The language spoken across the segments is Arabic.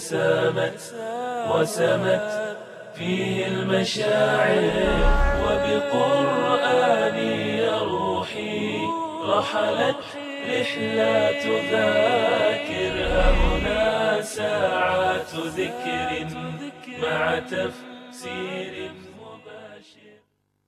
سامت وسمت فيه المشاعر، وبقرآني روحي رحلت رحلات ذاكر. هنا ساعات ذكر مع تفسير مباشر.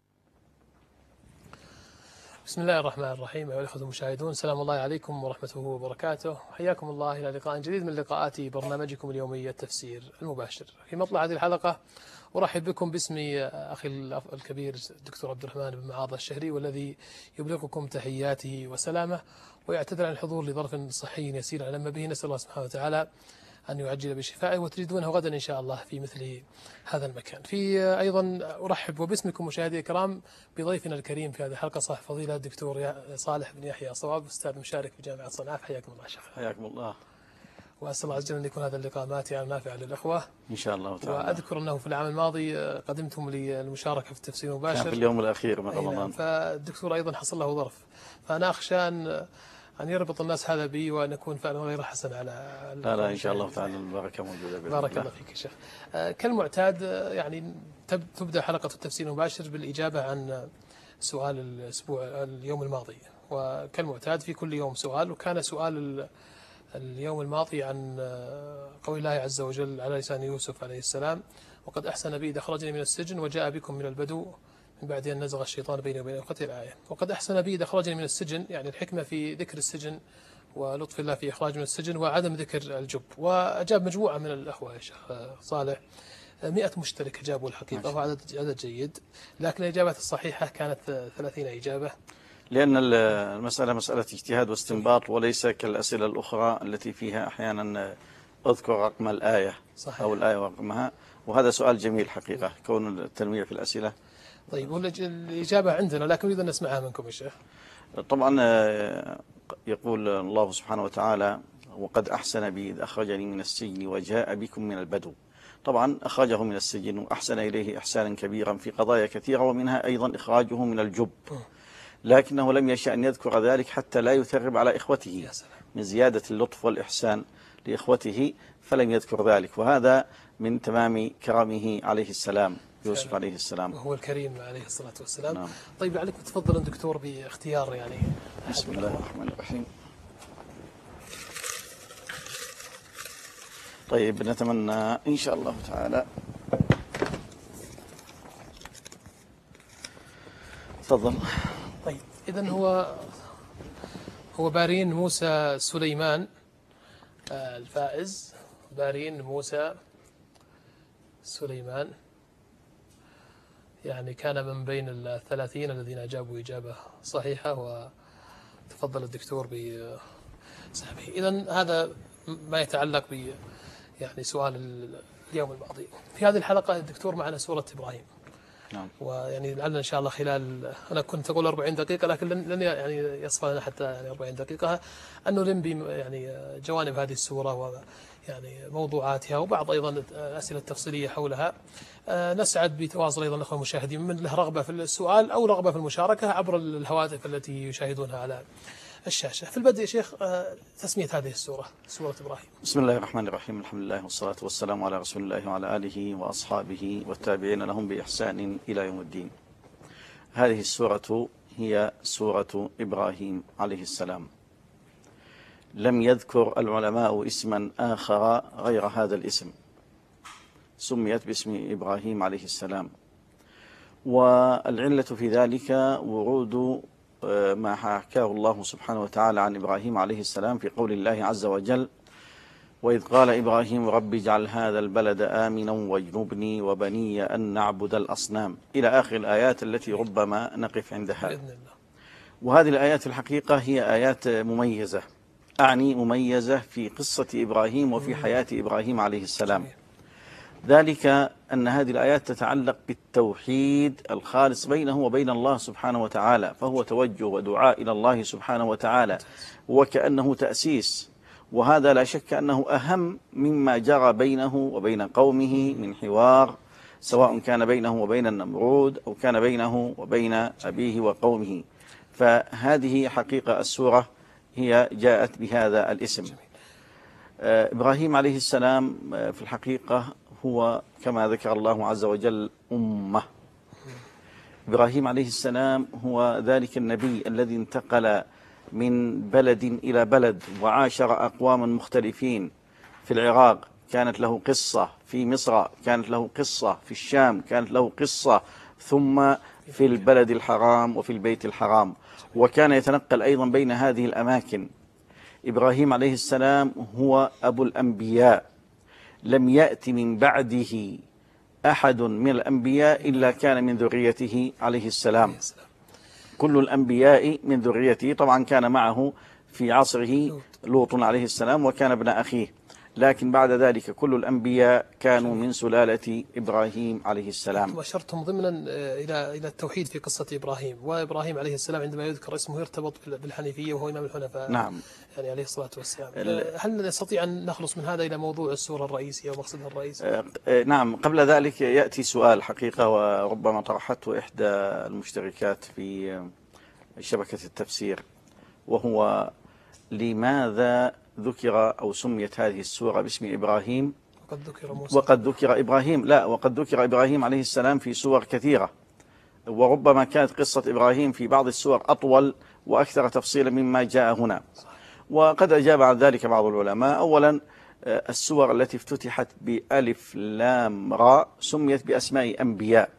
بسم الله الرحمن الرحيم. أيها الأخوة المشاهدون، سلام الله عليكم ورحمته وبركاته. حياكم الله إلى لقاء جديد من لقاءات برنامجكم اليومي التفسير المباشر. في مطلع هذه الحلقة أرحب بكم باسمي أخي الكبير الدكتور عبد الرحمن بن معاذ الشهري، والذي يبلغكم تحياته وسلامه، ويعتذر عن الحضور لظرف صحي يسير علم به. نسأل الله سبحانه وتعالى أن يعجل بشفائه، وتجدونه غدا إن شاء الله في مثل هذا المكان. في أيضا أرحب وباسمكم مشاهدي الكرام بضيفنا الكريم في هذه الحلقة، صاحب فضيلة الدكتور صالح بن يحيى صواب، أستاذ مشارك في جامعة صنعاء. حياكم الله شيخ. حياكم الله. وأسأل الله عز وجل أن يكون هذا اللقاء ماتعا نافعا للأخوة إن شاء الله تعالى. وأذكر أنه في العام الماضي قدمتم للمشاركة في التفسير المباشر، كان في اليوم الأخير من رمضان، فالدكتور أيضا حصل له ظرف، فأنا أخشى أن يربط الناس هذا بي وأن يكون فعلا غير حسن على لا إن شاء الله تعالى البركة موجودة. بارك الله فيك يا شيخ. كالمعتاد يعني تبدأ حلقة التفسير المباشر بالإجابة عن سؤال الأسبوع اليوم الماضي، وكالمعتاد في كل يوم سؤال، وكان سؤال اليوم الماضي عن قول الله عز وجل على لسان يوسف عليه السلام: وقد أحسن بي إذ أخرجني من السجن وجاء بكم من البدو من بعد أن نزغ الشيطان بيني وبين أخوتي. الآية. وقد أحسن بي إذ أخرجني من السجن، يعني الحكمة في ذكر السجن ولطف الله في إخراج من السجن وعدم ذكر الجب. وأجاب مجموعة من الأخوة يا شيخ صالح، 100 مشترك أجابوا الحقيقة، وهو عدد جيد، لكن الإجابات الصحيحة كانت 30 إجابة، لأن المسألة مسألة اجتهاد واستنباط، وليس كالأسئلة الأخرى التي فيها أحيانا أذكر رقم الآية صحيح. أو الآية ورقمها، وهذا سؤال جميل حقيقة كون التنويع في الأسئلة. طيب الإجابة عندنا، لكن نريد أن نسمعها منكم يا شيخ. طبعا يقول الله سبحانه وتعالى: وقد أحسن بي إذ أخرجني من السجن وجاء بكم من البدو. طبعا أخرجه من السجن وأحسن إليه إحسانا كبيرا في قضايا كثيرة، ومنها أيضا إخراجه من الجب، لكنه لم يشأ أن يذكر ذلك حتى لا يثرب على إخوته من زيادة اللطف والإحسان لإخوته، فلم يذكر ذلك، وهذا من تمام كرمه عليه السلام يوسف عليه السلام، وهو الكريم عليه الصلاة والسلام. نعم. طيب عليكم تفضل دكتور باختيار يعني. بسم الله الرحمن الرحيم. طيب نتمنى إن شاء الله تعالى. تفضل. طيب إذن هو بارين موسى سليمان الفائز، بارين موسى سليمان، يعني كان من بين 30 الذين أجابوا إجابة صحيحة، وتفضل الدكتور بسحبه. إذن هذا ما يتعلق ب يعني سؤال اليوم الماضي. في هذه الحلقة الدكتور معنا سورة إبراهيم. نعم. ويعني لعلنا إن شاء الله خلال، أنا كنت أقول 40 دقيقة، لكن لن يعني يصفى لنا حتى يعني 40 دقيقة أن نلم يعني جوانب هذه السورة ويعني موضوعاتها، وبعض أيضا الأسئلة التفصيلية حولها. نسعد بتواصل أيضا الأخوة المشاهدين من له رغبة في السؤال أو رغبة في المشاركة عبر الهواتف التي يشاهدونها على الشاشة. في البدء يا شيخ تسمية هذه السورة، سورة إبراهيم. بسم الله الرحمن الرحيم. الحمد لله والصلاة والسلام على رسول الله وعلى آله وأصحابه والتابعين لهم بإحسان إلى يوم الدين. هذه السورة هي سورة إبراهيم عليه السلام. لم يذكر العلماء اسما آخر غير هذا الاسم، سميت باسم إبراهيم عليه السلام، والعلة في ذلك ورود ما حكاه الله سبحانه وتعالى عن إبراهيم عليه السلام في قول الله عز وجل: وإذ قال إبراهيم رب اجعل هذا البلد آمنا واجنبني وبني أن نعبد الأصنام، إلى آخر الآيات التي ربما نقف عندها. بإذن الله. وهذه الآيات الحقيقة هي آيات مميزة، أعني مميزة في قصة إبراهيم وفي حياة إبراهيم عليه السلام. ذلك أن هذه الآيات تتعلق بالتوحيد الخالص بينه وبين الله سبحانه وتعالى، فهو توجه ودعاء إلى الله سبحانه وتعالى، وكأنه تأسيس، وهذا لا شك أنه أهم مما جرى بينه وبين قومه من حوار، سواء كان بينه وبين النمرود أو كان بينه وبين أبيه وقومه. فهذه حقيقة السورة هي جاءت بهذا الاسم. إبراهيم عليه السلام في الحقيقة هو كما ذكر الله عز وجل أمة. إبراهيم عليه السلام هو ذلك النبي الذي انتقل من بلد إلى بلد وعاشر أقواما مختلفين. في العراق كانت له قصة، في مصر كانت له قصة، في الشام كانت له قصة، ثم في البلد الحرام وفي البيت الحرام، وكان يتنقل أيضا بين هذه الأماكن. إبراهيم عليه السلام هو أبو الأنبياء، لم يأتي من بعده أحد من الأنبياء إلا كان من ذريته عليه السلام. كل الأنبياء من ذريته، طبعا كان معه في عصره لوط عليه السلام وكان ابن أخيه، لكن بعد ذلك كل الأنبياء كانوا من سلالة إبراهيم عليه السلام. وأشرتم ضمنا إلى التوحيد في قصة إبراهيم، وإبراهيم عليه السلام عندما يذكر اسمه يرتبط بالحنيفية وهو إمام الحنفاء. نعم، يعني عليه الصلاة والسلام. هل نستطيع أن نخلص من هذا إلى موضوع السورة الرئيسية ومقصدها الرئيسي؟ نعم، قبل ذلك يأتي سؤال حقيقة وربما طرحته إحدى المشتركات في شبكة التفسير، وهو لماذا ذكر أو سميت هذه السورة باسم إبراهيم وقد ذكر إبراهيم؟ لا، وقد ذكر إبراهيم عليه السلام في سور كثيرة، وربما كانت قصة إبراهيم في بعض السور أطول وأكثر تفصيلا مما جاء هنا. وقد أجاب عن ذلك بعض العلماء. أولا، السور التي افتتحت بألف لام راء سميت بأسماء أنبياء،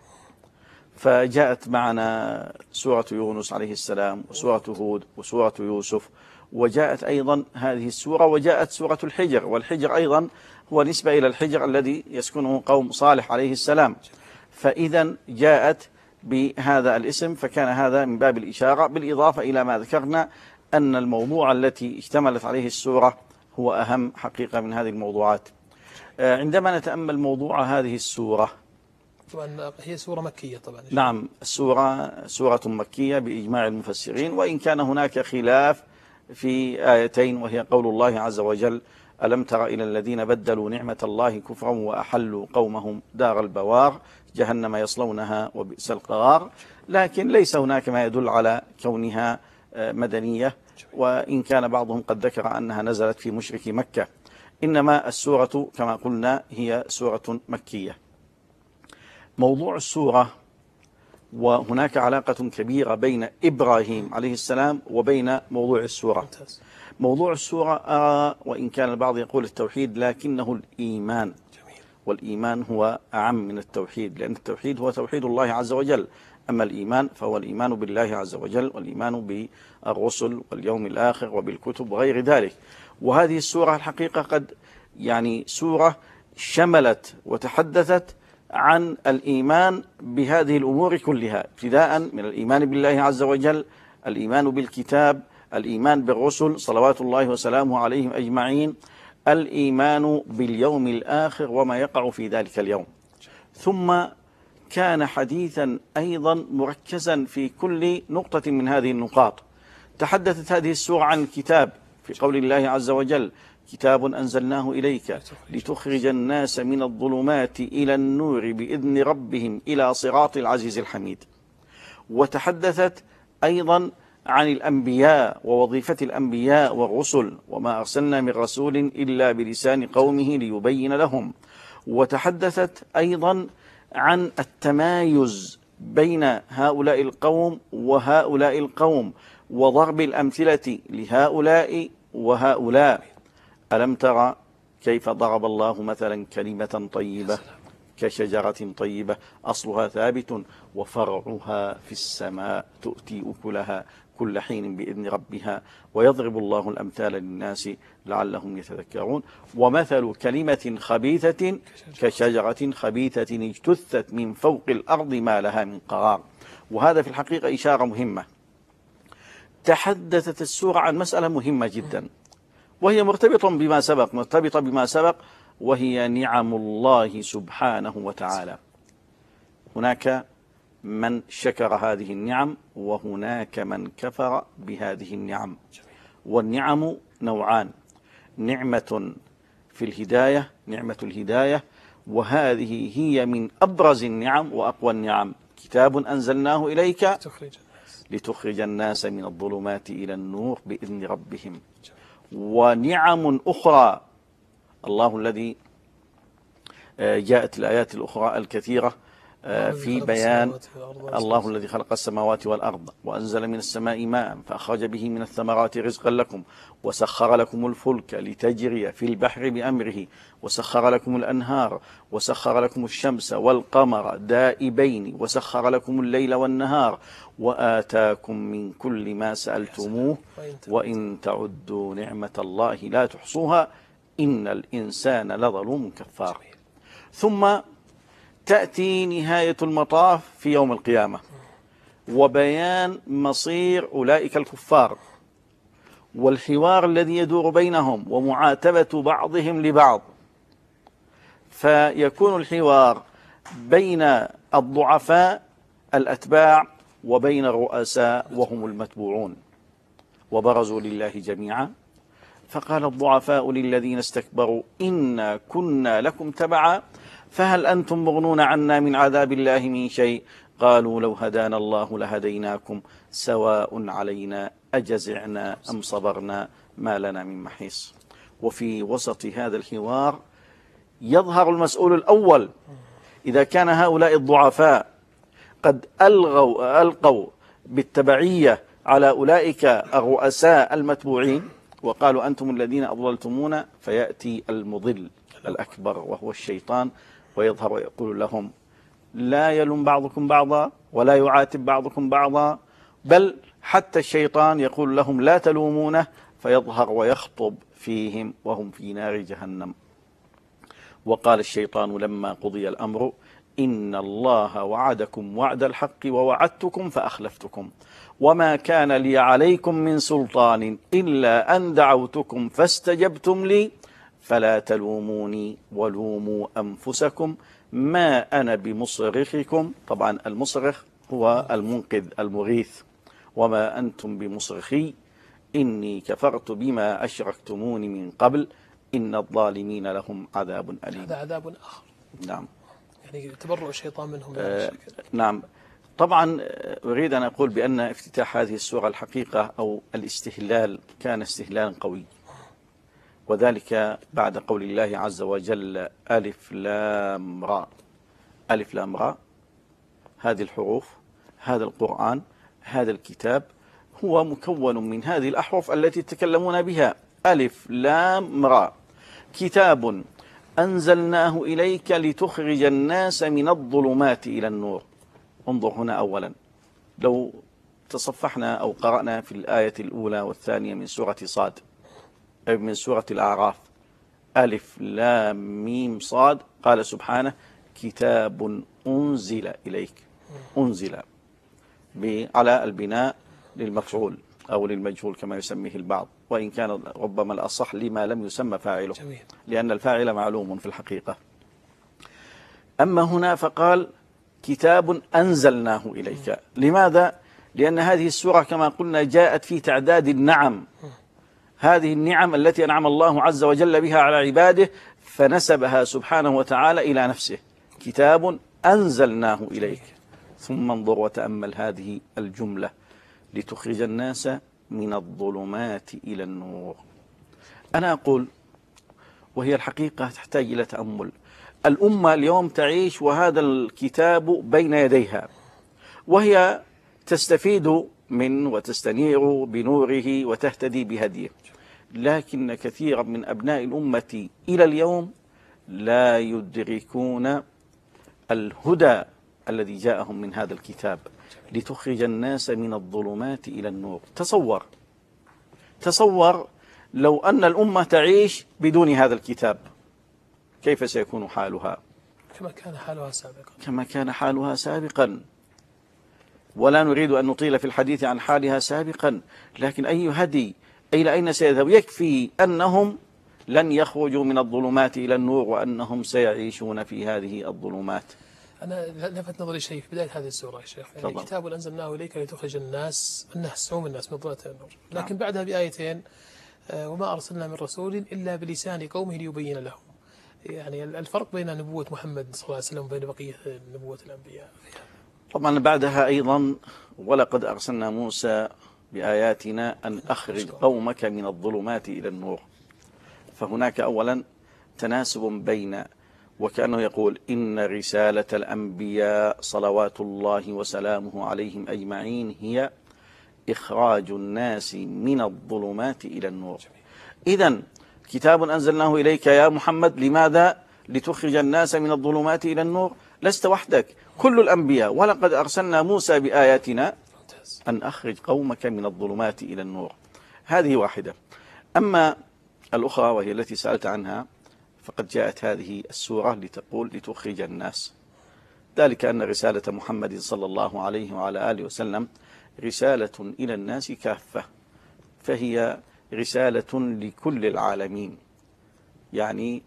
فجاءت معنا سورة يونس عليه السلام وسورة هود وسورة يوسف، وجاءت أيضا هذه السورة، وجاءت سورة الحجر، والحجر أيضا هو نسبة إلى الحجر الذي يسكنه قوم صالح عليه السلام، فإذا جاءت بهذا الاسم، فكان هذا من باب الإشارة، بالإضافة إلى ما ذكرنا أن الموضوع التي اشتملت عليه السورة هو أهم حقيقة من هذه الموضوعات. عندما نتأمل موضوع هذه السورة، طبعا هي سورة مكية طبعا. نعم، سورة مكية بإجماع المفسرين، وإن كان هناك خلاف في آيتين، وهي قول الله عز وجل: ألم تر إلى الذين بدلوا نعمة الله كفرا وأحلوا قومهم دار البوار جهنم يصلونها وبئس القرار. لكن ليس هناك ما يدل على كونها مدنية، وإن كان بعضهم قد ذكر أنها نزلت في مشركي مكة، إنما السورة كما قلنا هي سورة مكية. موضوع السورة، وهناك علاقة كبيرة بين إبراهيم عليه السلام وبين موضوع السورة. موضوع السورة وإن كان البعض يقول التوحيد، لكنه الإيمان، والإيمان هو أعم من التوحيد، لأن التوحيد هو توحيد الله عز وجل، أما الإيمان فهو الإيمان بالله عز وجل، والإيمان بالرسل واليوم الآخر وبالكتب وغير ذلك. وهذه السورة الحقيقة قد سورة شملت وتحدثت عن الإيمان بهذه الأمور كلها، ابتداء من الإيمان بالله عز وجل، الإيمان بالكتاب، الإيمان بالرسل صلوات الله وسلامه عليهم أجمعين، الإيمان باليوم الآخر وما يقع في ذلك اليوم. ثم كان حديثا أيضا مركزا في كل نقطة من هذه النقاط. تحدثت هذه السورة عن الكتاب في قول الله عز وجل: كتاب أنزلناه إليك لتخرج الناس من الظلمات إلى النور بإذن ربهم إلى صراط العزيز الحميد. وتحدثت أيضا عن الأنبياء ووظيفة الأنبياء والرسل، وما أرسلنا من رسول إلا بلسان قومه ليبين لهم. وتحدثت أيضا عن التمايز بين هؤلاء القوم وهؤلاء القوم، وضرب الأمثلة لهؤلاء وهؤلاء. ألم ترى كيف ضرب الله مثلا كلمة طيبة كشجرة طيبة أصلها ثابت وفرعها في السماء تؤتي أكلها كل حين بإذن ربها ويضرب الله الأمثال للناس لعلهم يتذكرون. ومثل كلمة خبيثة كشجرة خبيثة اجتثت من فوق الأرض ما لها من قرار. وهذا في الحقيقة إشارة مهمة. تحدثت السورة عن مسألة مهمة جدا، وهي مرتبطة بما سبق، وهي نعم الله سبحانه وتعالى. هناك من شكر هذه النعم، وهناك من كفر بهذه النعم. والنعم نوعان: نعمة في الهداية، نعمة الهداية، وهذه هي من أبرز النعم وأقوى النعم. كتاب أنزلناه إليك لتخرج الناس من الظلمات إلى النور بإذن ربهم. ونعم أخرى الله الذي جاءت الآيات الأخرى الكثيرة في بيان الله الذي خلق السماوات والأرض وأنزل من السماء ماء فأخرج به من الثمرات رزقا لكم وسخر لكم الفلك لتجري في البحر بأمره وسخر لكم الأنهار وسخر لكم الشمس والقمر دائبين وسخر لكم الليل والنهار وآتاكم من كل ما سألتموه وإن تعدوا نعمة الله لا تحصوها إن الإنسان لظلوم كفار. ثم تأتي نهاية المطاف في يوم القيامة وبيان مصير أولئك الكفار والحوار الذي يدور بينهم ومعاتبة بعضهم لبعض، فيكون الحوار بين الضعفاء الأتباع وبين الرؤساء وهم المتبوعون. وبرزوا لله جميعا فقال الضعفاء للذين استكبروا إنا كنا لكم تبعا فهل أنتم مغنون عنا من عذاب الله من شيء قالوا لو هدانا الله لهديناكم سواء علينا أجزعنا أم صبرنا ما لنا من محيص. وفي وسط هذا الحوار يظهر المسؤول الأول. إذا كان هؤلاء الضعفاء قد ألقوا بالتبعية على أولئك الرؤساء المتبوعين وقالوا أنتم الذين أضللتمونا، فيأتي المضل الأكبر وهو الشيطان ويظهر ويقول لهم لا يلوم بعضكم بعضا ولا يعاتب بعضكم بعضا، بل حتى الشيطان يقول لهم لا تلومونه، فيظهر ويخطب فيهم وهم في نار جهنم. وقال الشيطان لما قضي الأمر إن الله وعدكم وعد الحق ووعدتكم فأخلفتكم وما كان لي عليكم من سلطان إلا أن دعوتكم فاستجبتم لي فلا تلوموني ولوموا أنفسكم ما أنا بمصرخكم. طبعا المصرخ هو المنقذ المغيث. وما أنتم بمصرخي إني كفرت بما أشركتموني من قبل إن الظالمين لهم عذاب أليم. هذا عذاب آخر. نعم، يعني تبرؤ الشيطان منهم. نعم. طبعا أريد أن أقول بأن افتتاح هذه السورة الحقيقة أو الاستهلال كان استهلالا قوي، وذلك بعد قول الله عز وجل ألف لام را. ألف لام را، هذه الحروف، هذا القرآن، هذا الكتاب هو مكون من هذه الأحرف التي تتكلمون بها. ألف لام را، كتاب أنزلناه إليك لتخرج الناس من الظلمات إلى النور. انظر هنا أولا، لو تصفحنا أو قرأنا في الآية الأولى والثانية من سورة صاد من سورة الأعراف، ألف لام ميم صاد، قال سبحانه كتاب أنزل إليك. أنزل على البناء للمفعول أو للمجهول كما يسميه البعض، وإن كان ربما الأصح لما لم يسمى فاعله لأن الفاعل معلوم في الحقيقة. أما هنا فقال كتاب أنزلناه إليك. لماذا؟ لأن هذه السورة كما قلنا جاءت في تعداد النعم، هذه النعم التي أنعم الله عز وجل بها على عباده فنسبها سبحانه وتعالى إلى نفسه، كتاب أنزلناه إليك. ثم انظر وتأمل هذه الجملة لتخرج الناس من الظلمات إلى النور. أنا أقول وهي الحقيقة تحتاج إلى تأمل. الأمة اليوم تعيش وهذا الكتاب بين يديها، وهي تستفيد من وتستنير بنوره وتهتدي بهديه، لكن كثيرا من أبناء الأمة إلى اليوم لا يدركون الهدى الذي جاءهم من هذا الكتاب لتخرج الناس من الظلمات إلى النور. تصور لو أن الأمة تعيش بدون هذا الكتاب، كيف سيكون حالها؟ كما كان حالها سابقا. ولا نريد أن نطيل في الحديث عن حالها سابقا، لكن أي هدي إلى أين سيذهب؟ يكفي أنهم لن يخرجوا من الظلمات إلى النور وأنهم سيعيشون في هذه الظلمات. أنا لفت نظري شيء في بداية هذه السورة يا شيخ، يعني كتاب أنزلناه إليك لتخرج الناس عموم الناس من الظلمات إلى النور، لكن بعدها بآيتين وما أرسلنا من رسول إلا بلسان قومه ليبين لهم. يعني الفرق بين نبوة محمد صلى الله عليه وسلم وبين بقية نبوة الأنبياء فيها. طبعا بعدها أيضا ولقد أرسلنا موسى بآياتنا أن أخرج قومك من الظلمات إلى النور. فهناك أولا تناسب بين، وكأنه يقول إن رسالة الأنبياء صلوات الله وسلامه عليهم أجمعين هي إخراج الناس من الظلمات إلى النور. إذن كتاب أنزلناه إليك يا محمد، لماذا؟ لتخرج الناس من الظلمات إلى النور. لست وحدك، كل الأنبياء. ولقد أرسلنا موسى بآياتنا أن أخرج قومك من الظلمات إلى النور. هذه واحدة. أما الأخرى وهي التي سألت عنها، فقد جاءت هذه السورة لتقول لتخرج الناس، ذلك أن رسالة محمد صلى الله عليه وعلى آله وسلم رسالة إلى الناس كافة، فهي رسالة لكل العالمين، يعني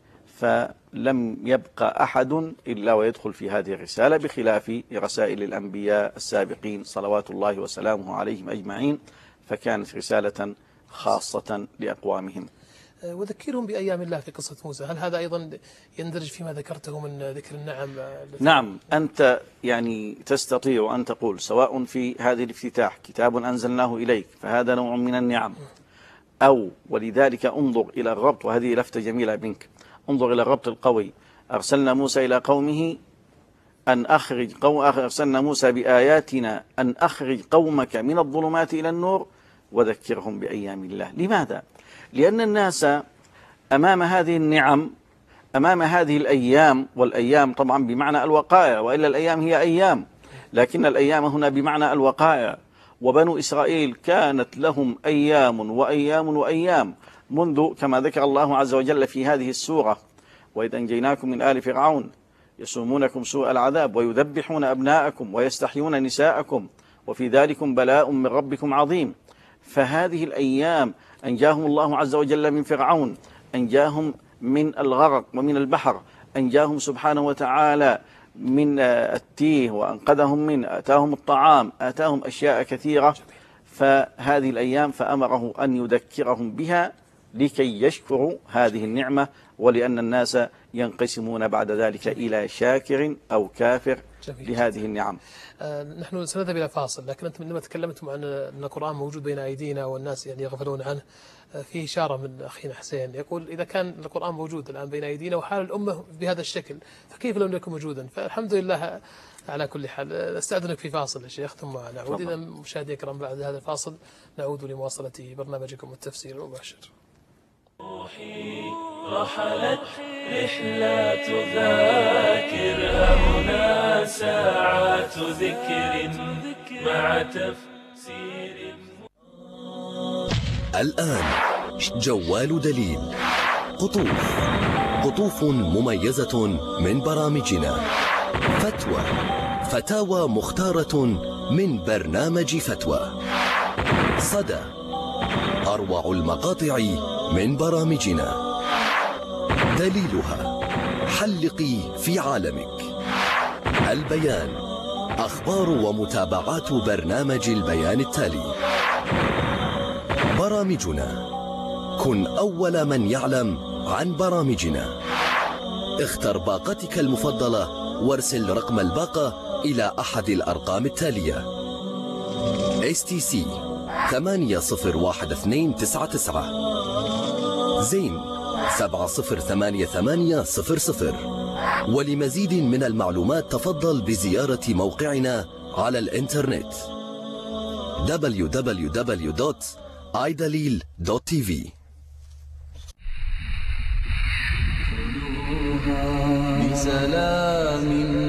فلم يبقى أحد إلا ويدخل في هذه الرسالة، بخلاف رسائل الأنبياء السابقين صلوات الله وسلامه عليهم أجمعين، فكانت رسالة خاصة لأقوامهم. وذكرهم بأيام الله في قصة موسى، هل هذا أيضا يندرج فيما ذكرته من ذكر النعم؟ نعم، أنت يعني تستطيع أن تقول سواء في هذه الافتتاح كتاب أنزلناه إليك فهذا نوع من النعم، أو ولذلك انظر إلى الربط، وهذه لفتة جميلة منك، انظر إلى الربط القوي. أرسلنا موسى إلى قومه أن أرسلنا موسى بآياتنا أن أخرج قومك من الظلمات إلى النور وذكرهم بأيام الله. لماذا؟ لأن الناس أمام هذه النعم، أمام هذه الأيام، والأيام طبعا بمعنى الوقائع، وإلا الأيام هي أيام، لكن الأيام هنا بمعنى الوقائع. وبنو إسرائيل كانت لهم أيام وأيام وأيام، منذ كما ذكر الله عز وجل في هذه السورة: وإذ أنجيناكم من آل فرعون يسومونكم سوء العذاب ويذبحون أبناءكم ويستحيون نساءكم وفي ذلكم بلاء من ربكم عظيم. فهذه الأيام أنجاهم الله عز وجل من فرعون، أنجاهم من الغرق ومن البحر، أنجاهم سبحانه وتعالى من التيه وأنقذهم من، آتاهم الطعام، آتاهم أشياء كثيرة. فهذه الأيام فأمره أن يذكرهم بها لكي يشكروا هذه النعمة، ولأن الناس ينقسمون بعد ذلك إلى شاكر أو كافر لهذه النعم. نحن سنذهب إلى فاصل، لكن أنتم عندما تكلمتم عن أن القرآن موجود بين أيدينا والناس يعني يغفلون عنه، في إشارة من أخينا حسين يقول إذا كان القرآن موجود الآن بين أيدينا وحال الأمة بهذا الشكل فكيف لم يكن موجودا؟ فالحمد لله على كل حال. استأذنك في فاصل يا شيخ ثم نعود. إذا مشاهدينا الكرام بعد هذا الفاصل نعود لمواصلة برنامجكم التفسير المباشر. روحي رحلت رحلة ذاكر، هنا ساعات ذكر مع تفسير. الآن جوال دليل، قطوف مميزة من برامجنا، فتاوى مختارة من برنامج فتوى، صدى، أروع المقاطع من برامجنا، دليلها، حلقي في عالمك، البيان، أخبار ومتابعات برنامج البيان التالي. برامجنا، كن أول من يعلم عن برامجنا. اختر باقتك المفضلة وارسل رقم الباقة إلى أحد الأرقام التالية: STC 801299 زين 708800. ولمزيد من المعلومات تفضل بزيارة موقعنا على الإنترنت www.idalil.tv. بسلام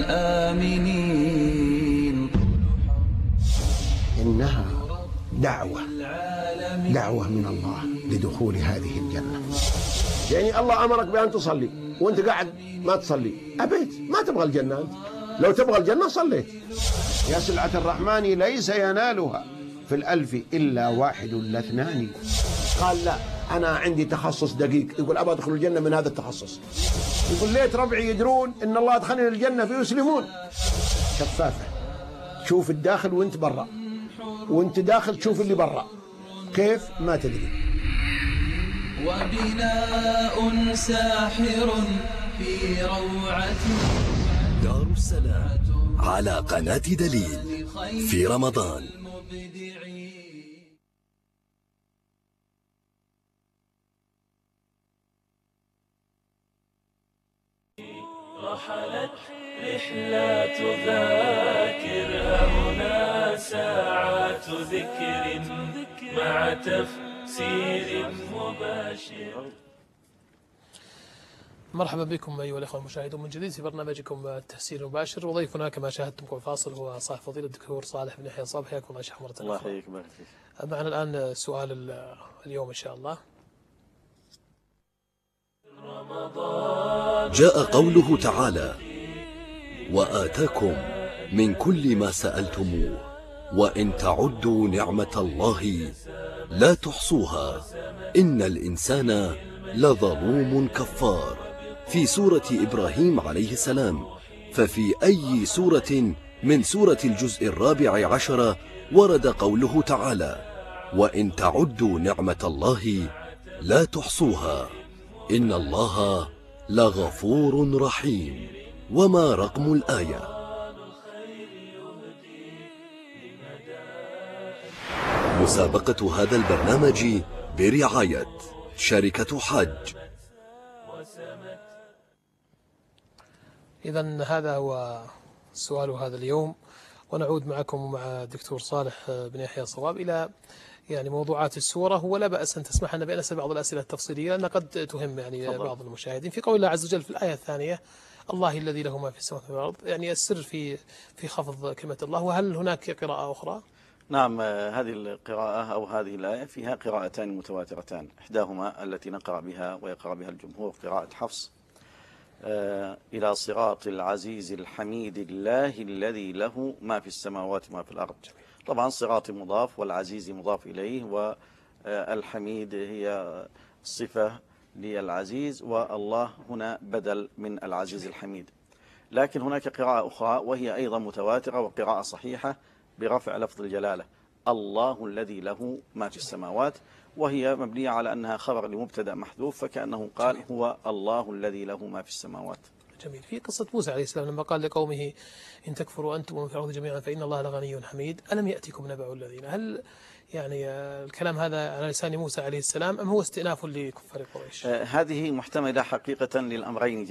آمنين. إنها دعوة من الله لدخول هذه الجنة. يعني الله أمرك بأن تصلي وأنت قاعد ما تصلي، أبيت ما تبغى الجنة أنت. لو تبغى الجنة صليت. يا سلعة الرحمن ليس ينالها في الألف إلا واحد لاثنان. قال لا أنا عندي تخصص دقيق، يقول أبغى أدخل الجنة من هذا التخصص. يقول ليت ربعي يدرون إن الله أدخلني الجنة فيسلمون. شفافة، شوف الداخل وانت برا، وانت داخل تشوف اللي برا، كيف ما تدري. وبناء ساحر في روعة. دار السلام على قناة دليل في رمضان. رحلت رحلات ذاكر هنا ساعات ذكر مع تفسير مباشر. مرحبا بكم أيها الأخوة المشاهدون من جديد في برنامجكم التفسير المباشر، وضيفنا كما شاهدتم قبل الفاصل هو صاحب فضيلة الدكتور صالح بن يحيى صابر. حياكم الله يا شيخ مرة الله يحييك ويبارك فيك. معنا الآن سؤال اليوم إن شاء الله. جاء قوله تعالى: وآتاكم من كل ما سألتموه وإن تعدوا نعمة الله لا تحصوها إن الإنسان لظلوم كفار، في سورة إبراهيم عليه السلام. ففي أي سورة من سورة الجزء 14 ورد قوله تعالى: وإن تعدوا نعمة الله لا تحصوها إن الله لغفور رحيم. وما رقم الآية؟ مسابقة هذا البرنامج برعاية شركة حج. إذن هذا هو سؤال هذا اليوم، ونعود معكم ومع الدكتور صالح بن يحيى صواب إلى موضوعات السورة. ولا بأس أن تسمح لنا بأن نسأل بعض الأسئلة التفصيلية لأن قد تهم بعض المشاهدين. في قول الله عز وجل في الآية الثانية: الله الذي له ما في السماوات والأرض، السر في خفض كلمة الله. وهل هناك قراءة أخرى؟ نعم، هذه القراءة أو هذه الآية فيها قراءتان متواترتان، إحداهما التي نقرأ بها ويقرأ بها الجمهور قراءة حفص: إلى صراط العزيز الحميد الله الذي له ما في السماوات وما في الأرض. طبعا صراط مضاف والعزيز مضاف إليه، والحميد هي صفة للعزيز، والله هنا بدل من العزيز الحميد. لكن هناك قراءة أخرى وهي أيضا متواترة وقراءة صحيحة برفع لفظ الجلالة: الله الذي له ما في السماوات، وهي مبنية على أنها خبر لمبتدأ محذوف، فكأنه قال هو الله الذي له ما في السماوات. جميل. في قصة موسى عليه السلام لما قال لقومه: إن تكفروا أنتم ومن في الأرض جميعا فإن الله لغني حميد ألم يأتكم نبأ الذين. هل الكلام هذا على لسان موسى عليه السلام أم هو استئناف لكفار قريش؟ هذه محتملة حقيقة للأمرين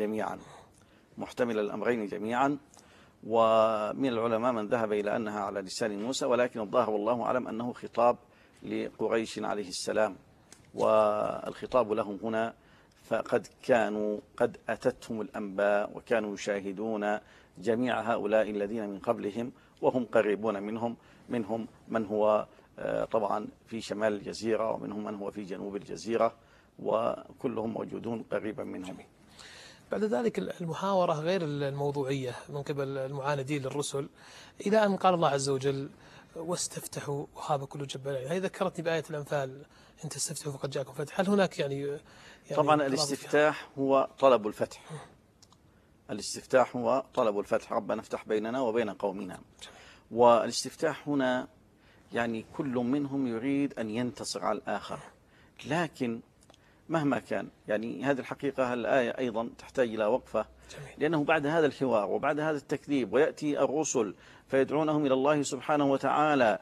جميعا، ومن العلماء من ذهب إلى أنها على لسان موسى، ولكن الظاهر والله أعلم أنه خطاب لقريش عليه السلام، والخطاب لهم هنا فقد كانوا قد أتتهم الأنباء وكانوا يشاهدون جميع هؤلاء الذين من قبلهم وهم قريبون منهم من هو طبعا في شمال الجزيرة، ومنهم من هو في جنوب الجزيرة، وكلهم موجودون قريبا منهم. بعد ذلك المحاورة غير الموضوعية من قبل المعاندين للرسل، إلى أن قال الله عز وجل: واستفتحوا وخاب كل جبار. هذه ذكرتني بآية الأنفال: إن تستفتحوا فقد جاءكم فتح. هل هناك طبعا الاستفتاح هو طلب الفتح. الاستفتاح هو طلب الفتح: ربنا افتح بيننا وبين قومنا. والاستفتاح هنا كل منهم يريد أن ينتصر على الآخر، لكن مهما كان هذه الحقيقة الآية أيضا تحتاج إلى وقفة، لأنه بعد هذا الحوار وبعد هذا التكذيب ويأتي الرسل فيدعونهم إلى الله سبحانه وتعالى،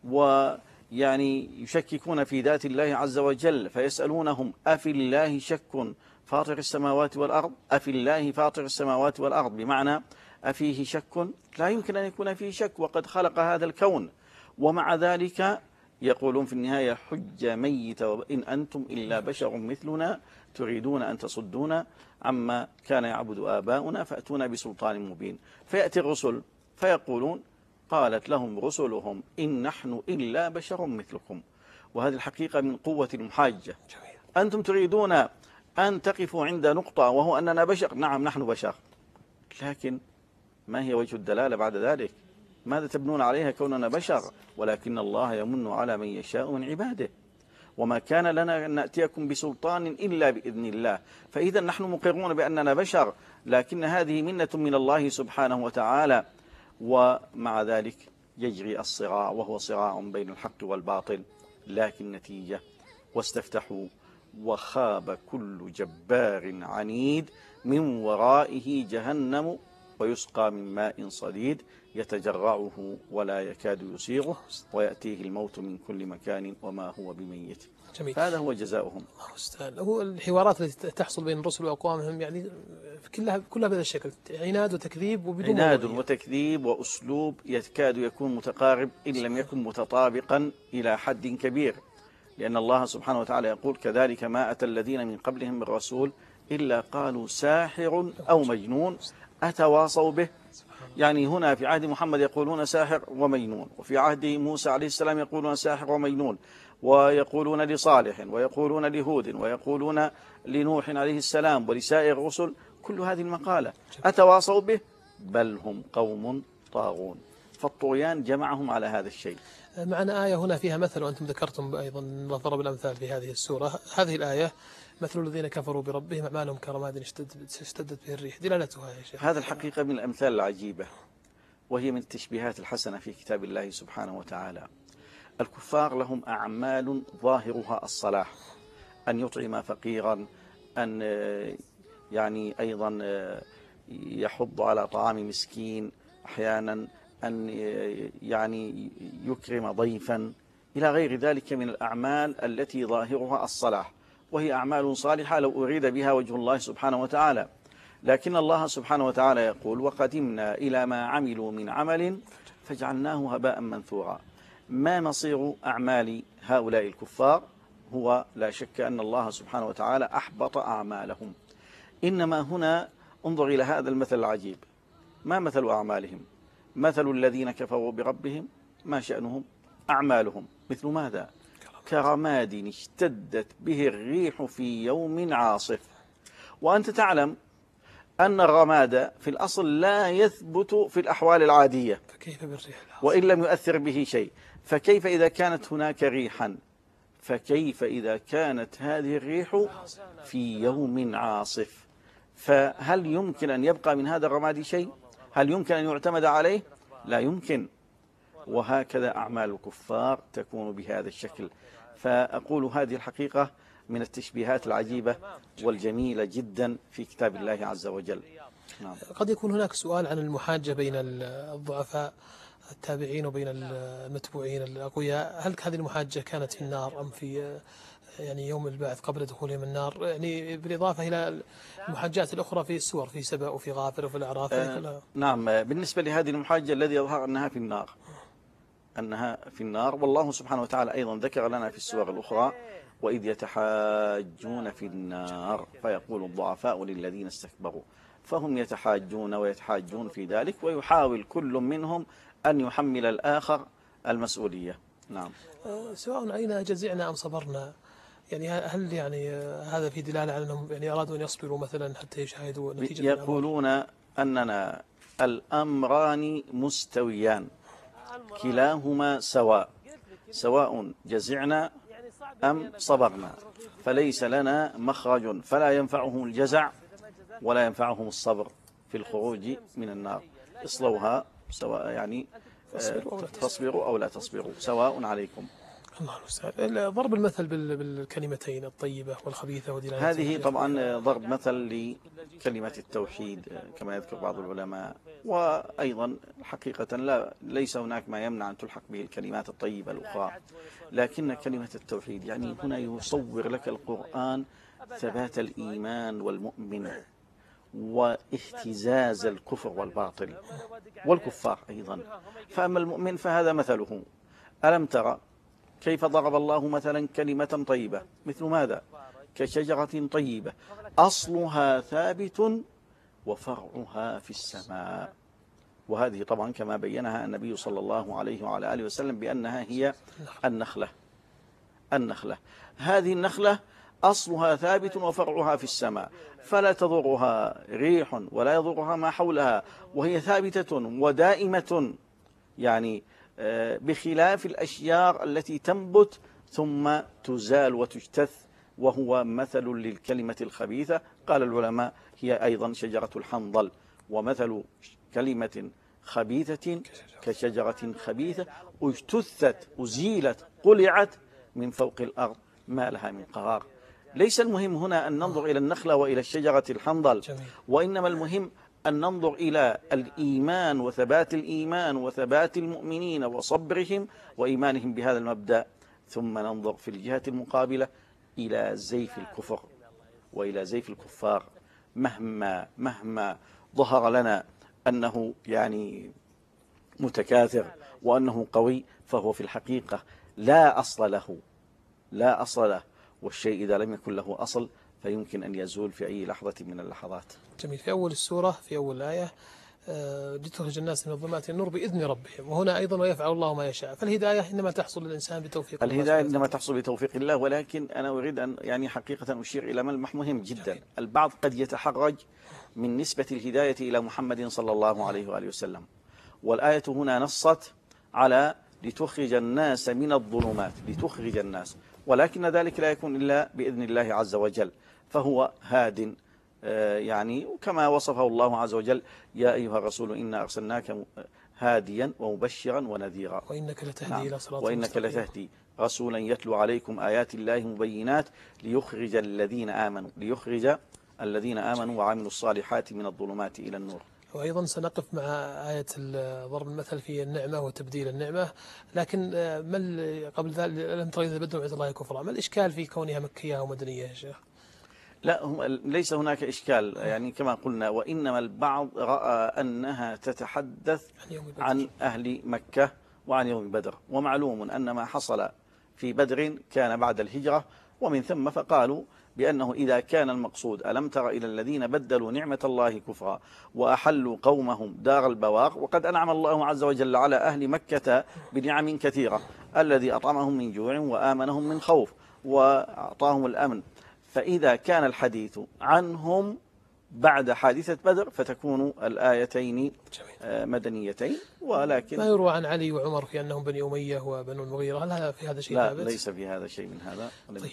يشككون في ذات الله عز وجل، فيسألونهم: أفي الله شك فاطر السماوات والأرض؟ أفي الله فاطر السماوات والأرض، بمعنى أفيه شك؟ لا يمكن أن يكون فيه شك وقد خلق هذا الكون. ومع ذلك يقولون في النهاية: حجة ميتة وإن أنتم إلا بشر مثلنا تريدون أن تصدونا عما كان يعبد آباؤنا فأتونا بسلطان مبين. فيأتي الرسل فيقولون: قالت لهم رسلهم إن نحن إلا بشر مثلكم. وهذه الحقيقة من قوة المحاجة. أنتم تريدون أن تقفوا عند نقطة وهو أننا بشر. نعم نحن بشر، لكن ما هي وجه الدلالة بعد ذلك؟ ماذا تبنون عليها كوننا بشر؟ ولكن الله يمن على من يشاء من عباده، وما كان لنا أن نأتيكم بسلطان إلا بإذن الله. فإذا نحن مقرون بأننا بشر، لكن هذه منة من الله سبحانه وتعالى. ومع ذلك يجري الصراع، وهو صراع بين الحق والباطل، لكن نتيجة: واستفتحوا وخاب كل جبار عنيد من ورائه جهنم ويسقى من ماء صديد يتجرعه ولا يكاد يسيغه ويأتيه الموت من كل مكان وما هو بميت. جميل. فهذا هو جزاؤهم. هو الحوارات التي تحصل بين الرسل وأقوامهم يعني كلها بهذا الشكل، عناد وتكذيب وبدون عناد موضوعية. وتكذيب وأسلوب يكاد يكون متقارب إن لم يكن متطابقا إلى حد كبير، لأن الله سبحانه وتعالى يقول كذلك ما أتى الذين من قبلهم من رسول إلا قالوا ساحر أو مجنون أتواصوا به. يعني هنا في عهد محمد يقولون ساحر ومجنون، وفي عهد موسى عليه السلام يقولون ساحر ومجنون، ويقولون لصالح ويقولون لهود ويقولون لنوح عليه السلام ولسائر الرسل كل هذه المقالة أتواصوا به بل هم قوم طاغون. فالطغيان جمعهم على هذا الشيء. معنا آية هنا فيها مثل، وأنتم ذكرتم أيضا ضرب الأمثال في هذه السورة. هذه الآية مثل الذين كفروا بربهم أعمالهم كرماد اشتدت به الريح، دلالتها يا شيخ؟ هذا الحقيقة من الأمثال العجيبة، وهي من التشبيهات الحسنة في كتاب الله سبحانه وتعالى. الكفار لهم أعمال ظاهرها الصلاح، أن يطعم فقيرا، أن يعني أيضا يحض على طعام مسكين، أحيانا أن يعني يكرم ضيفا، إلى غير ذلك من الأعمال التي ظاهرها الصلاح، وهي أعمال صالحة لو أريد بها وجه الله سبحانه وتعالى. لكن الله سبحانه وتعالى يقول وقدمنا إلى ما عملوا من عمل فجعلناه هباء منثورا. ما مصير أعمال هؤلاء الكفار؟ هو لا شك أن الله سبحانه وتعالى أحبط أعمالهم. إنما هنا انظر إلى هذا المثل العجيب. ما مثل أعمالهم؟ مثل الذين كفروا بربهم ما شأنهم؟ أعمالهم مثل ماذا؟ كرماد اشتدت به الريح في يوم عاصف. وأنت تعلم أن الرماد في الأصل لا يثبت في الأحوال العادية، فكيف بالريح وإن لم يؤثر به شيء، فكيف إذا كانت هناك ريحا؟ فكيف إذا كانت هذه الريح في يوم عاصف؟ فهل يمكن أن يبقى من هذا الرماد شيء؟ هل يمكن أن يعتمد عليه؟ لا يمكن. وهكذا أعمال الكفار تكون بهذا الشكل. فأقول هذه الحقيقة من التشبيهات العجيبة والجميلة جدا في كتاب الله عز وجل. نعم. قد يكون هناك سؤال عن المحاجة بين الضعفاء التابعين وبين المتبوعين الأقوياء. هل هذه المحاجة كانت في النار أم في يعني يوم البعث قبل دخولهم النار؟ يعني بالإضافة إلى المحاجات الأخرى في السور، في سبأ وفي غافر وفي الأعراف. نعم. بالنسبة لهذه المحاجة الذي يظهر أنها في النار، أنها في النار. والله سبحانه وتعالى أيضا ذكر لنا في السور الأخرى وإذ يتحاجون في النار فيقول الضعفاء للذين استكبروا، فهم يتحاجون ويتحاجون في ذلك، ويحاول كل منهم أن يحمل الآخر المسؤولية. نعم. سواء علينا جزعنا أم صبرنا، يعني هل يعني هذا في دلالة على أنهم يعني أرادوا أن يصبروا مثلا حتى يشاهدوا نتيجة؟ يقولون أننا الأمران مستويان كلاهما سواء، سواء جزعنا أم صبرنا، فليس لنا مخرج، فلا ينفعهم الجزع ولا ينفعهم الصبر في الخروج من النار. اصلوها سواء، يعني تصبروا أو لا تصبروا سواء عليكم. الله المستعان. ضرب المثل بالكلمتين الطيبة والخبيثة ودلالة هذه طبعا ضرب مثل لكلمة التوحيد كما يذكر بعض العلماء، وأيضا حقيقة ليس هناك ما يمنع أن تلحق به الكلمات الطيبة الأخرى، لكن كلمة التوحيد يعني هنا يصور لك القرآن ثبات الإيمان والمؤمن واهتزاز الكفر والباطل والكفار أيضا. فأما المؤمن فهذا مثله. ألم ترى كيف ضرب الله مثلا كلمة طيبة مثل ماذا؟ كشجرة طيبة أصلها ثابت وفرعها في السماء. وهذه طبعا كما بينها النبي صلى الله عليه وعلى آله وسلم بأنها هي النخلة. هذه النخلة أصلها ثابت وفرعها في السماء، فلا تضرها ريح ولا يضرها ما حولها، وهي ثابتة ودائمة، يعني بخلاف الأشجار التي تنبت ثم تزال وتجتث، وهو مثل للكلمة الخبيثة. قال العلماء هي أيضا شجرة الحنظل، ومثل كلمة خبيثة كشجرة خبيثة اجتثت أزيلت قلعت من فوق الأرض ما لها من قرار. ليس المهم هنا أن ننظر إلى النخلة وإلى الشجرة الحنظل، وإنما المهم أن ننظر إلى الإيمان وثبات الإيمان وثبات المؤمنين وصبرهم وإيمانهم بهذا المبدأ، ثم ننظر في الجهة المقابلة إلى زيف الكفر وإلى زيف الكفار. مهما ظهر لنا أنه يعني متكاثر وأنه قوي، فهو في الحقيقة لا أصل له، والشيء إذا لم يكن له أصل فيمكن أن يزول في أي لحظة من اللحظات. جميل. في أول السورة في أول الآية لتخرج الناس من الظلمات إلى النور بإذن ربهم، وهنا أيضا ويفعل الله ما يشاء. فالهداية إنما تحصل للإنسان بتوفيق الله. الهداية إنما تحصل بتوفيق الله، ولكن أنا أريد أن يعني حقيقة أشير إلى ملمح مهم جدا. البعض قد يتحرج من نسبة الهداية إلى محمد صلى الله عليه وآله وسلم، والآية هنا نصت على لتخرج الناس من الظلمات، لتخرج الناس، ولكن ذلك لا يكون إلا بإذن الله عز وجل، فهو هاد يعني كما وصفه الله عز وجل: يا أيها الرسول إنا أرسلناك هاديا ومبشرا ونذيرا وإنك لتهدي إلى صراط وإنك مستقيم. لتهدي رسولا يتلو عليكم آيات الله مبينات ليخرج الذين آمنوا وعملوا الصالحات من الظلمات إلى النور. وأيضا سنقف مع آية ضرب المثل في النعمة وتبديل النعمة، لكن قبل ذلك لم ترى إذا بدوا عند الله كفرا، ما الإشكال في كونها مكية أو مدنية يا شيخ؟ لا، ليس هناك إشكال، يعني كما قلنا، وإنما البعض رأى أنها تتحدث عن أهل مكة وعن يوم بدر، ومعلوم أن ما حصل في بدر كان بعد الهجرة، ومن ثم فقالوا بأنه إذا كان المقصود ألم تر إلى الذين بدلوا نعمة الله كفرا وأحلوا قومهم دار البوار، وقد أنعم الله عز وجل على أهل مكة بنعم كثيرة، الذي أطعمهم من جوع وآمنهم من خوف وأعطاهم الأمن. فإذا كان الحديث عنهم بعد حادثة بدر فتكون الآيتين مدنيتين. ولكن ما يروى عن علي وعمر في أنهم بني أمية وبنو المغيرة، هل في هذا شيء ثابت؟ لا، ليس في هذا شيء من هذا. طيب،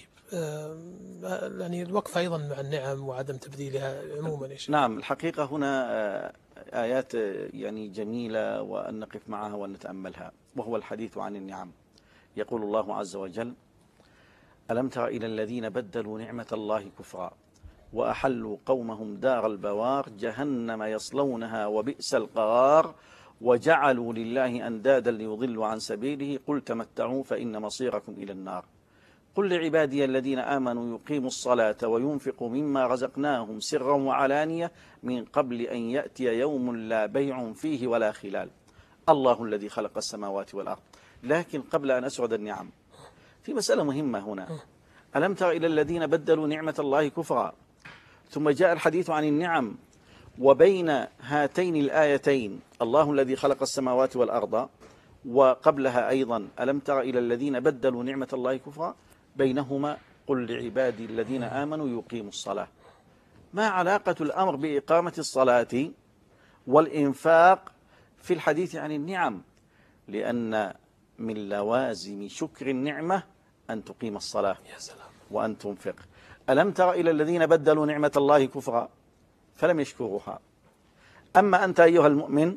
يعني الوقف أيضا مع النعم وعدم تبديلها عموما يا شيخ. نعم، الحقيقة هنا آيات يعني جميلة وأن نقف معها ونتأملها، وهو الحديث عن النعم. يقول الله عز وجل: ألم تر إلى الذين بدلوا نعمة الله كفرا وأحلوا قومهم دار البوار جهنم يصلونها وبئس القرار وجعلوا لله أندادا ليضلوا عن سبيله قل تمتعوا فإن مصيركم إلى النار قل لعبادي الذين آمنوا يقيموا الصلاة وينفقوا مما رزقناهم سرا وعلانية من قبل أن يأتي يوم لا بيع فيه ولا خلال الله الذي خلق السماوات والأرض. لكن قبل أن أسرد النعم في مسألة مهمة هنا. ألم تر إلى الذين بدلوا نعمة الله كفرا، ثم جاء الحديث عن النعم، وبين هاتين الآيتين الله الذي خلق السماوات والأرض، وقبلها أيضا ألم تر إلى الذين بدلوا نعمة الله كفرا، بينهما قل لعبادي الذين آمنوا يقيموا الصلاة. ما علاقة الأمر بإقامة الصلاة والإنفاق في الحديث عن النعم؟ لأن من لوازم شكر النعمة أن تقيم الصلاة وأن تنفق. ألم تر إلى الذين بدلوا نعمة الله كفرا فلم يشكروها. أما أنت أيها المؤمن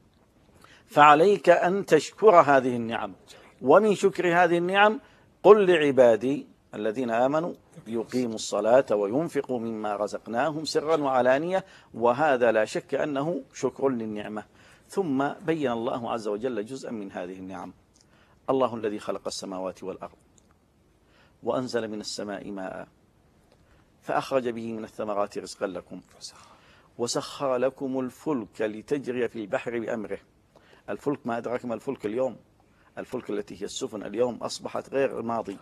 فعليك أن تشكر هذه النعم، ومن شكر هذه النعم قل لعبادي الذين آمنوا يقيموا الصلاة وينفقوا مما رزقناهم سرا وعلانية، وهذا لا شك أنه شكر للنعمة. ثم بين الله عز وجل جزءا من هذه النعم: الله الذي خلق السماوات والأرض وأنزل من السماء ماء فأخرج به من الثمرات رزقا لكم وسخر لكم الفلك لتجري في البحر بأمره. الفلك ما أدراك ما الفلك اليوم؟ الفلك التي هي السفن اليوم أصبحت غير الماضي،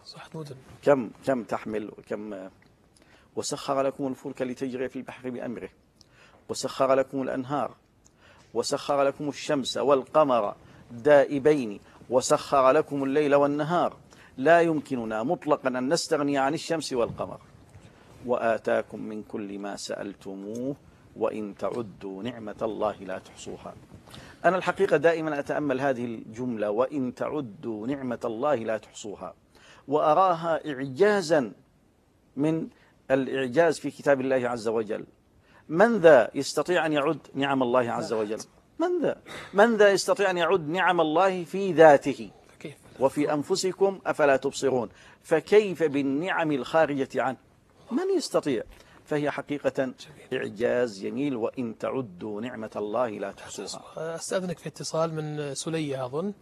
كم تحمل وكم. وسخر لكم الفلك لتجري في البحر بأمره وسخر لكم الأنهار وسخر لكم الشمس والقمر دائبين وسخر لكم الليل والنهار. لا يمكننا مطلقا أن نستغني عن الشمس والقمر. وآتاكم من كل ما سألتموه وإن تعدوا نعمة الله لا تحصوها. أنا الحقيقة دائما أتأمل هذه الجملة: وإن تعدوا نعمة الله لا تحصوها، وأراها إعجازا من الإعجاز في كتاب الله عز وجل. من ذا يستطيع أن يعد نعم الله عز وجل؟ من ذا يستطيع أن يعد نعم الله في ذاته وفي أنفسكم أفلا تبصرون؟ فكيف بالنعم الخارجة عنه؟ من يستطيع؟ فهي حقيقة إعجاز جميل. وإن تعدوا نعمة الله لا تحصوها. أستأذنك في اتصال من سلية أظن.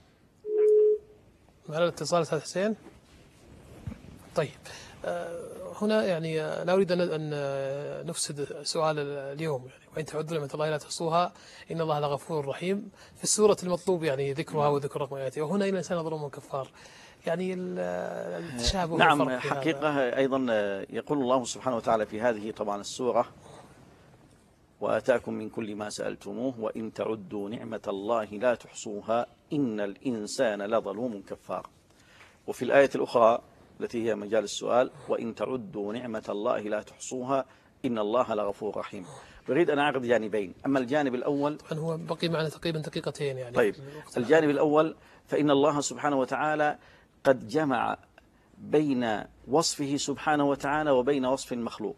معنا الاتصال أستاذ حسين. طيب هنا يعني لا أريد أن نفسد سؤال اليوم، يعني وإن تعدوا نعمة الله لا تحصوها إن الله لغفور رحيم، في السورة المطلوب يعني ذكرها وذكر رقم آياتها، وهنا إن الإنسان ظلم كفار، يعني التشابه. نعم حقيقة أيضا يقول الله سبحانه وتعالى في هذه طبعا السورة: وآتاكم من كل ما سألتموه وإن تعدوا نعمة الله لا تحصوها إن الإنسان لظلوم كفار. وفي الآية الأخرى التي هي مجال السؤال: وإن تعدوا نعمة الله لا تحصوها إن الله لغفور رحيم. أريد أن أعرض جانبين. أما الجانب الأول، طبعا هو بقي معنا تقريبا دقيقتين يعني. طيب الجانب الأول فإن الله سبحانه وتعالى قد جمع بين وصفه سبحانه وتعالى وبين وصف المخلوق.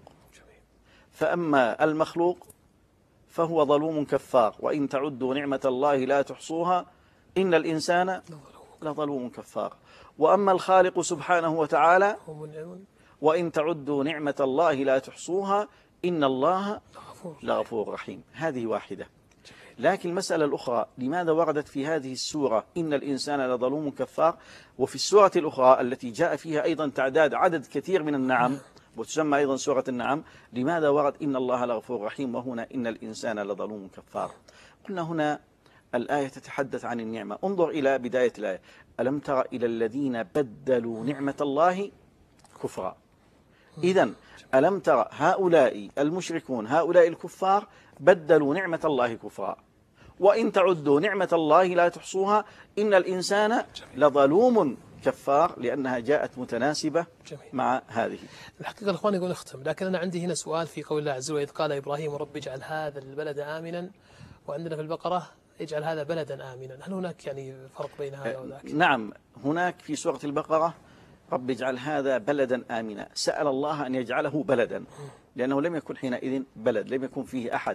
فأما المخلوق فهو ظلوم كفار، وإن تعدوا نعمة الله لا تحصوها إن الإنسان لظلوم كفار. وأما الخالق سبحانه وتعالى وإن تعدوا نعمة الله لا تحصوها إن الله لغفور رحيم. هذه واحدة. لكن المسألة الأخرى: لماذا وردت في هذه السورة إن الإنسان لظلوم كفار، وفي السورة الأخرى التي جاء فيها أيضا تعداد عدد كثير من النعم وتسمى أيضا سورة النعم، لماذا ورد إن الله لغفور رحيم وهنا إن الإنسان لظلوم كفار؟ قلنا هنا الآية تتحدث عن النعمة. انظر إلى بداية الآية: ألم تر إلى الذين بدلوا نعمة الله كفرا. إذن ألم تر هؤلاء المشركون هؤلاء الكفار بدلوا نعمة الله كفرا، وإن تعدوا نعمة الله لا تحصوها إن الإنسان لظلوم كفار، لأنها جاءت متناسبة مع هذه. الحقيقة الأخوان يقول نختم، لكن أنا عندي هنا سؤال في قول الله عز وجل: إذ قال إبراهيم رب اجعل هذا البلد آمنا، وعندنا في البقرة اجعل هذا بلدا آمنا. هل هناك يعني فرق بين هذا وذاك؟ نعم، هناك في سورة البقرة رب اجعل هذا بلدا آمنا، سأل الله أن يجعله بلدا لأنه لم يكن حينئذ بلد، لم يكن فيه أحد،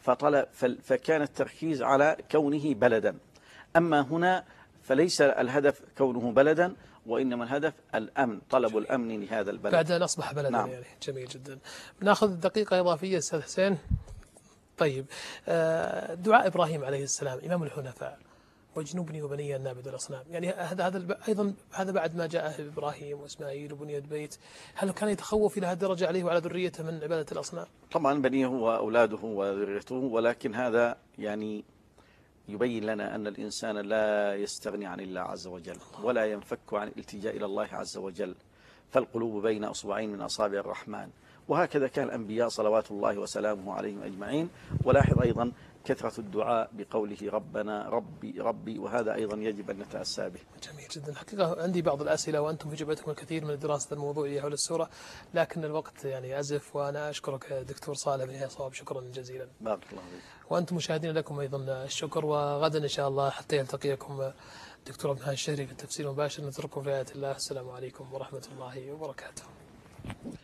فكان التركيز على كونه بلدا. أما هنا فليس الهدف كونه بلدا، وإنما الهدف الأمن، طلب الأمن لهذا البلد بعد أن أصبح بلدا. نعم. يعني جميل جدا. نأخذ دقيقة إضافية أستاذ حسين. طيب دعاء إبراهيم عليه السلام إمام الحنفاء: واجنبني وبني أن نعبد الأصنام، يعني هذا أيضا هذا بعد ما جاء إبراهيم وإسماعيل وبني البيت، هل كان يتخوف إلى هذه الدرجة عليه وعلى ذريته من عبادة الأصنام؟ طبعا بنيه وأولاده وذريته، ولكن هذا يعني يبين لنا أن الإنسان لا يستغني عن الله عز وجل ولا ينفك عن الالتجاء إلى الله عز وجل، فالقلوب بين أصبعين من أصابع الرحمن. وهكذا كان الأنبياء صلوات الله وسلامه عليهم أجمعين. ولاحظ أيضا كثرة الدعاء بقوله ربنا ربي ربي، وهذا أيضا يجب أن نتأسى به. جميل جدا. الحقيقة عندي بعض الأسئلة وأنتم في جبهتكم الكثير من دراسة الموضوع حول السورة، لكن الوقت يعني أزف، وأنا أشكرك دكتور صالح بن صواب، شكرا جزيلا. بارك الله فيك. وأنتم مشاهدين لكم أيضا الشكر، وغدا إن شاء الله حتى يلتقيكم دكتور عبد الشهري في التفسير المباشر. نترككم في آيات الله. السلام عليكم ورحمة الله وبركاته.